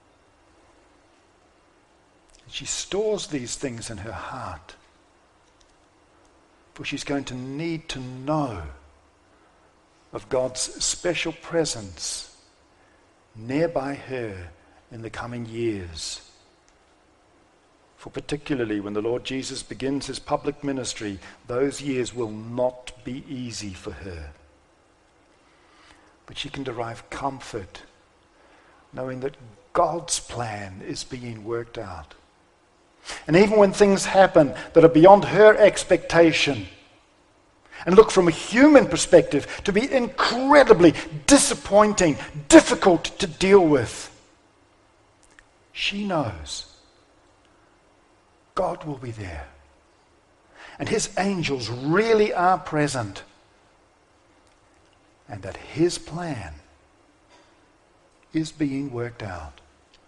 She stores these things in her heart, for she's going to need to know of God's special presence nearby her in the coming years. For particularly when the Lord Jesus begins his public ministry, those years will not be easy for her. But she can derive comfort knowing that God's plan is being worked out. And even when things happen that are beyond her expectation, and look from a human perspective to be incredibly disappointing, difficult to deal with, she knows God will be there. And his angels really are present. And that his plan is being worked out.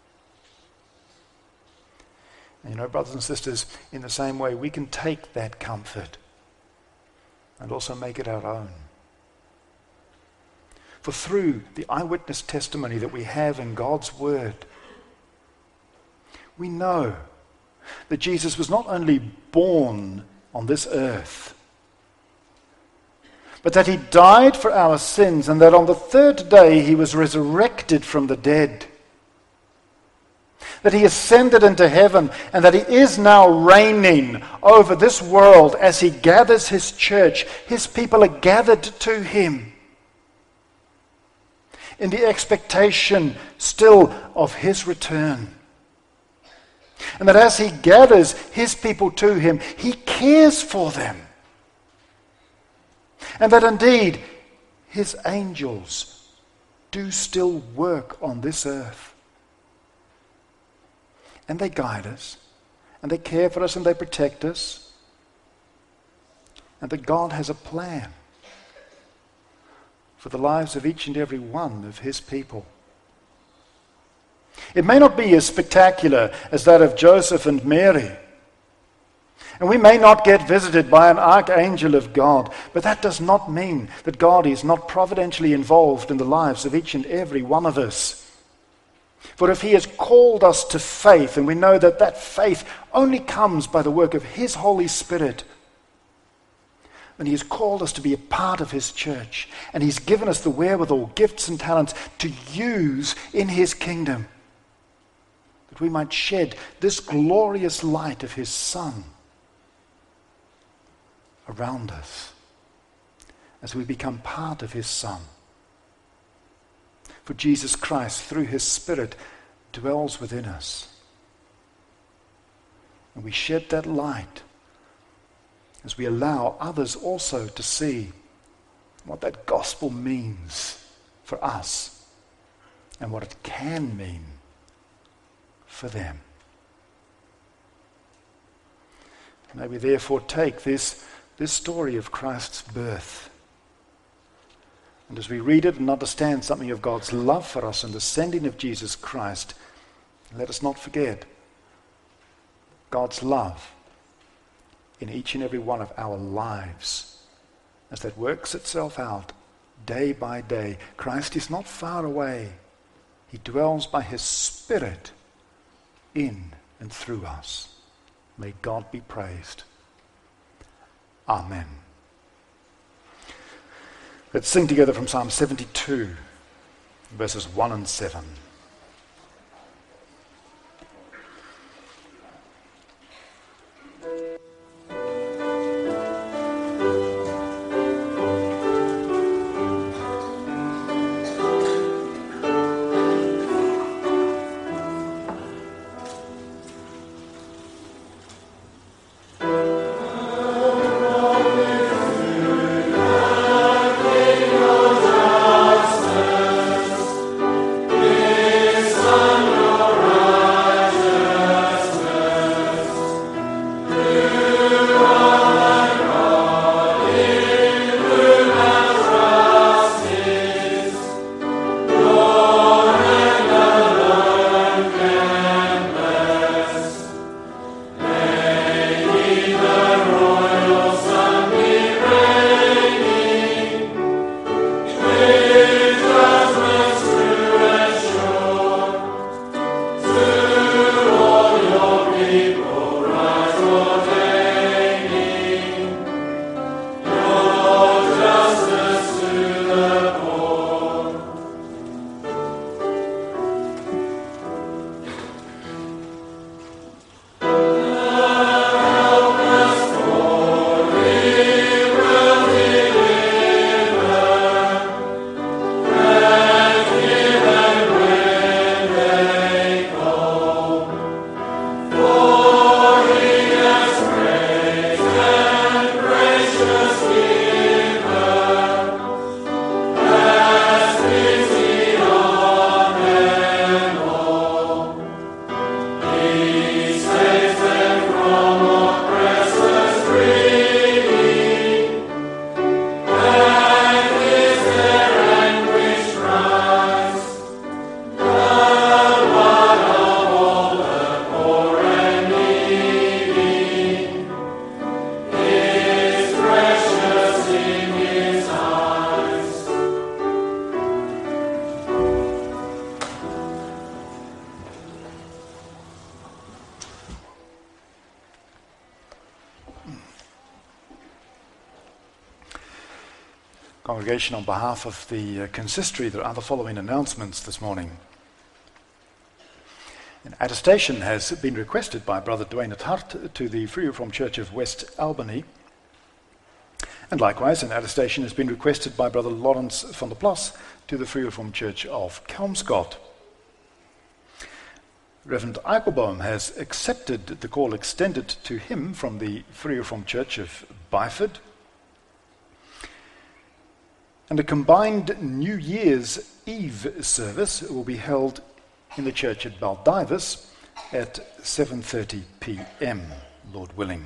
And brothers and sisters, in the same way, we can take that comfort and also make it our own. For through the eyewitness testimony that we have in God's Word, we know that Jesus was not only born on this earth, but that he died for our sins, and that on the third day he was resurrected from the dead. That he ascended into heaven, and that he is now reigning over this world as he gathers his church. His people are gathered to him in the expectation still of his return. And that as he gathers his people to him, he cares for them. And that indeed his angels do still work on this earth. And they guide us, and they care for us, and they protect us. And that God has a plan for the lives of each and every one of his people. It may not be as spectacular as that of Joseph and Mary, and we may not get visited by an archangel of God, but that does not mean that God is not providentially involved in the lives of each and every one of us. For if he has called us to faith, and we know that that faith only comes by the work of his Holy Spirit, then he has called us to be a part of his church, and he's given us the wherewithal, gifts and talents to use in his kingdom, that we might shed this glorious light of his Son around us as we become part of his Son. For Jesus Christ, through his Spirit, dwells within us. And we shed that light as we allow others also to see what that gospel means for us and what it can mean for them. May we therefore take this story of Christ's birth, and as we read it and understand something of God's love for us and the sending of Jesus Christ, let us not forget God's love in each and every one of our lives as that works itself out day by day. Christ is not far away. He dwells by his Spirit in and through us. May God be praised. Amen. Let's sing together from Psalm 72, verses 1 and 7. Congregation, on behalf of the consistory, there are the following announcements this morning. An attestation has been requested by Brother Dwayne at Hart to the Free Reformed Church of West Albany. And likewise, an attestation has been requested by Brother Lawrence van der Plas to the Free Reformed Church of Kelmscott. Reverend Eichelboom has accepted the call extended to him from the Free Reformed Church of Byford. And a combined New Year's Eve service will be held in the church at Baldivis at 7:30 p.m., Lord willing.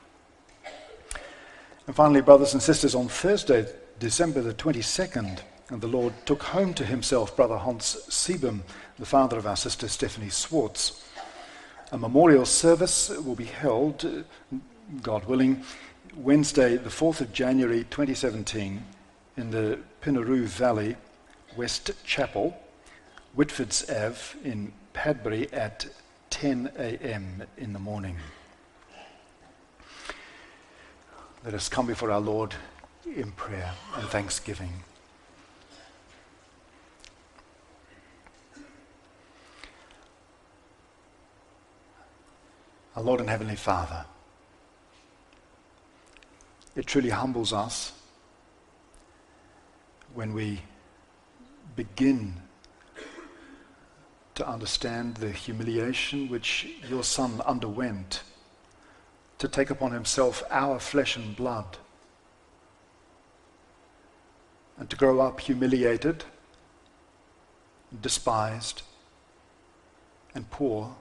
And finally, brothers and sisters, on Thursday, December the 22nd, the Lord took home to himself Brother Hans Siebem, the father of our sister Stephanie Swartz. A memorial service will be held, God willing, Wednesday, the 4th of January 2017, in the Pinaroo Valley West Chapel, Whitfords Ave in Padbury at 10 a.m. in the morning. Let us come before our Lord in prayer and thanksgiving. Our Lord and Heavenly Father, it truly humbles us when we begin to understand the humiliation which your Son underwent to take upon himself our flesh and blood, and to grow up humiliated, despised, and poor,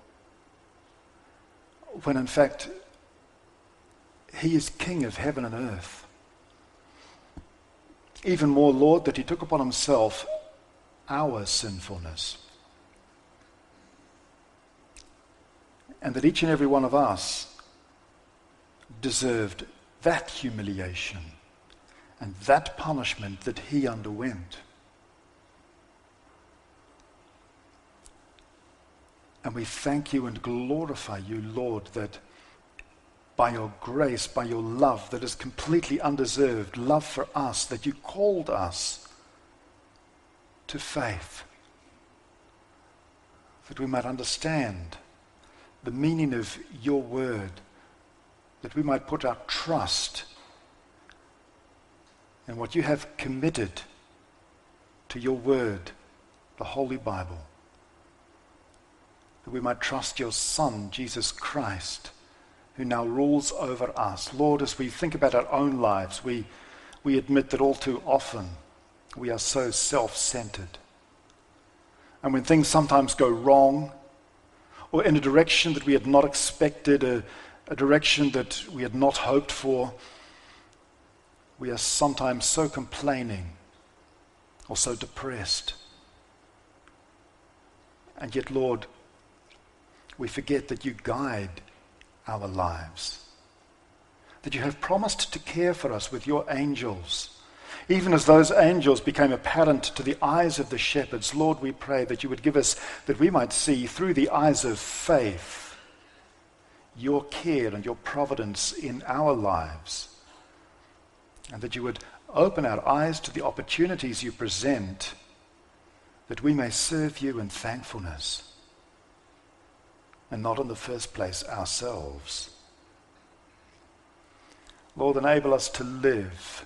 when in fact he is King of heaven and earth. Even more, Lord, that he took upon himself our sinfulness, and that each and every one of us deserved that humiliation and that punishment that he underwent. And we thank you and glorify you, Lord, that by your grace, by your love that is completely undeserved, love for us, that you called us to faith, that we might understand the meaning of your word, that we might put our trust in what you have committed to your word, the Holy Bible, that we might trust your Son, Jesus Christ, who now rules over us. Lord, as we think about our own lives, we admit that all too often we are so self-centered. And when things sometimes go wrong, or in a direction that we had not expected, a direction that we had not hoped for, we are sometimes so complaining or so depressed. And yet, Lord, we forget that you guide our lives, that you have promised to care for us with your angels. Even as those angels became apparent to the eyes of the shepherds, Lord, we pray that you would give us, that we might see through the eyes of faith, your care and your providence in our lives, and that you would open our eyes to the opportunities you present, that we may serve you in thankfulness, and not in the first place ourselves. Lord, enable us to live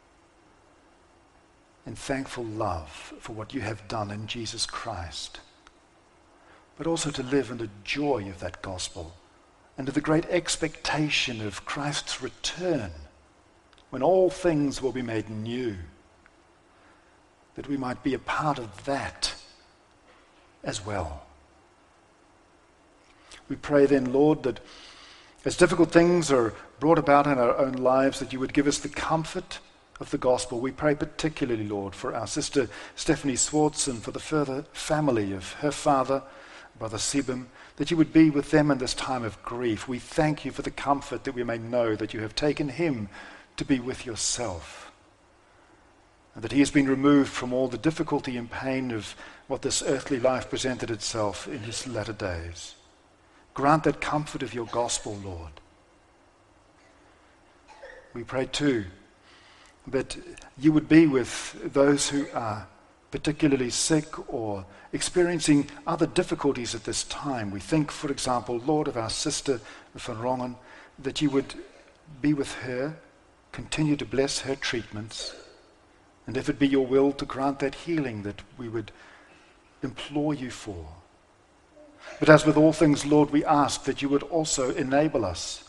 in thankful love for what you have done in Jesus Christ, but also to live in the joy of that gospel and to the great expectation of Christ's return, when all things will be made new, that we might be a part of that as well. We pray then, Lord, that as difficult things are brought about in our own lives, that you would give us the comfort of the gospel. We pray particularly, Lord, for our sister Stephanie Swartz and for the further family of her father, Brother Sebim, that you would be with them in this time of grief. We thank you for the comfort that we may know that you have taken him to be with yourself, and that he has been removed from all the difficulty and pain of what this earthly life presented itself in his latter days. Grant that comfort of your gospel, Lord. We pray too that you would be with those who are particularly sick or experiencing other difficulties at this time. We think, for example, Lord, of our sister Van Rongen, that you would be with her, continue to bless her treatments, and if it be your will, to grant that healing that we would implore you for. But as with all things, Lord, we ask that you would also enable us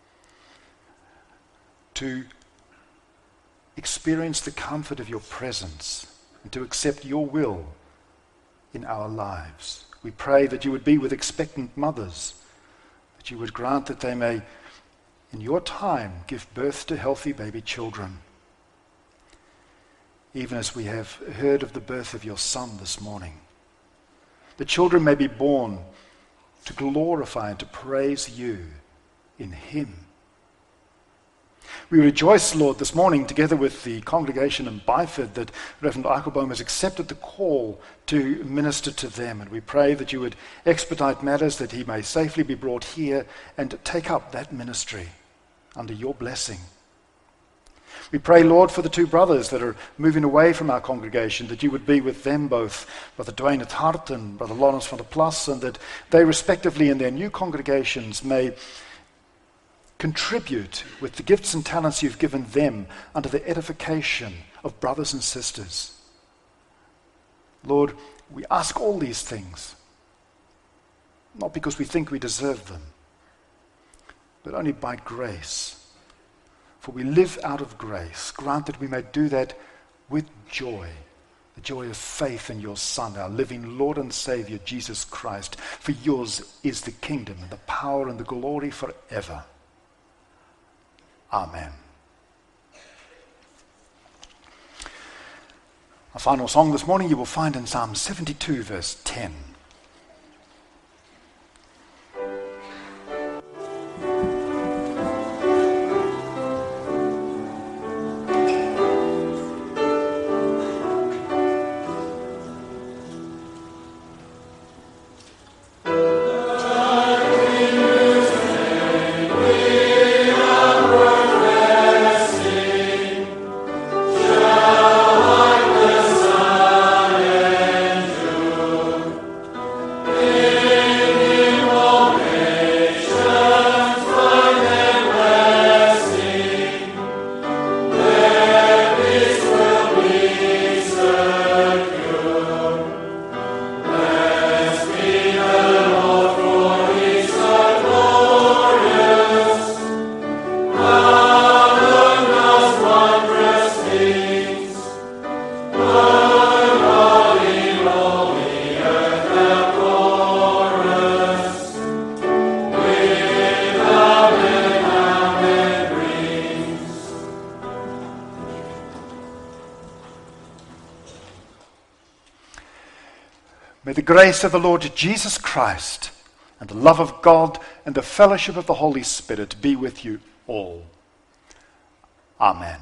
to experience the comfort of your presence and to accept your will in our lives. We pray that you would be with expectant mothers, that you would grant that they may, in your time, give birth to healthy baby children, even as we have heard of the birth of your Son this morning. The children may be born to glorify and to praise you in him. We rejoice, Lord, this morning, together with the congregation in Byford, that Reverend Eichelbaum has accepted the call to minister to them. And we pray that you would expedite matters, that he may safely be brought here and take up that ministry under your blessing. We pray, Lord, for the two brothers that are moving away from our congregation, that you would be with them both, Brother Dwayne at Hart and Brother Lawrence van der Plas, and that they respectively in their new congregations may contribute with the gifts and talents you've given them under the edification of brothers and sisters. Lord, we ask all these things, not because we think we deserve them, but only by grace. For we live out of grace. Grant that we may do that with joy, the joy of faith in your Son, our living Lord and Savior, Jesus Christ. For yours is the kingdom and the power and the glory forever. Amen. Our final song this morning you will find in Psalm 72, verse 10. May the grace of the Lord Jesus Christ and the love of God and the fellowship of the Holy Spirit be with you all. Amen.